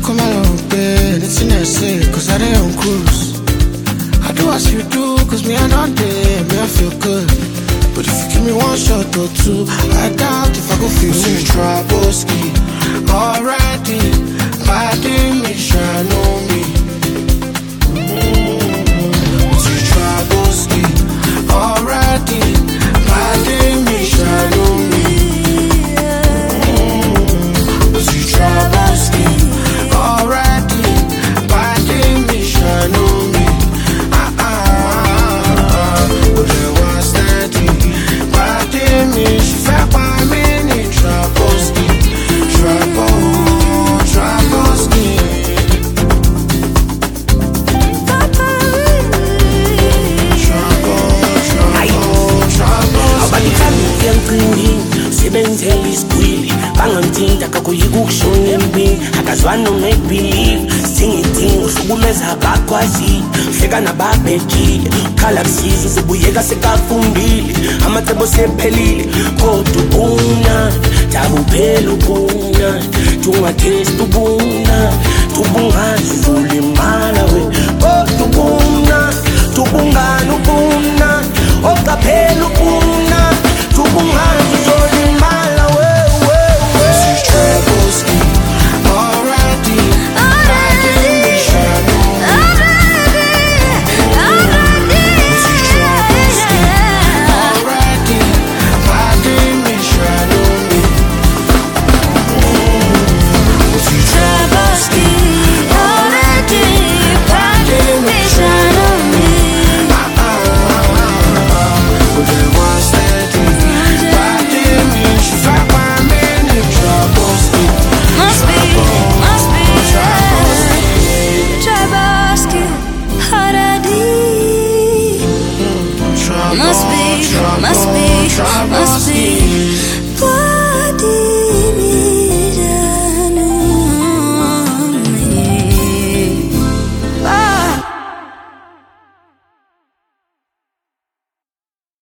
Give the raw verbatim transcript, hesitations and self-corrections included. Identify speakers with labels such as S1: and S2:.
S1: come along, babe. It's in say, cause I dey on cruise. I do as you do, cause me I not there, me I feel good. But if you give me one shot or two, I doubt if I go feel you. Trouble ski already, my day me sure know me. You trouble ski already, my day me sure know me. You trouble ski already, my day me sure know me. Ah ah, but there was steady, my day me she felt by me in trouble ski, trouble, trouble ski.
S2: Sebenzela iskwili bangamthinta kakuyika ukushona empini akazwani no make believe singidinga uhlukumeza abakwazi hleka nababhejile ukhala kusiza uzibuyeka sekafundile amacebo sephelile kodwa ubuna tabuphela ubuna tungathesta ubuna tubungazidlulimala we kodwa ubuna tubungana ubuna okaphela ubuna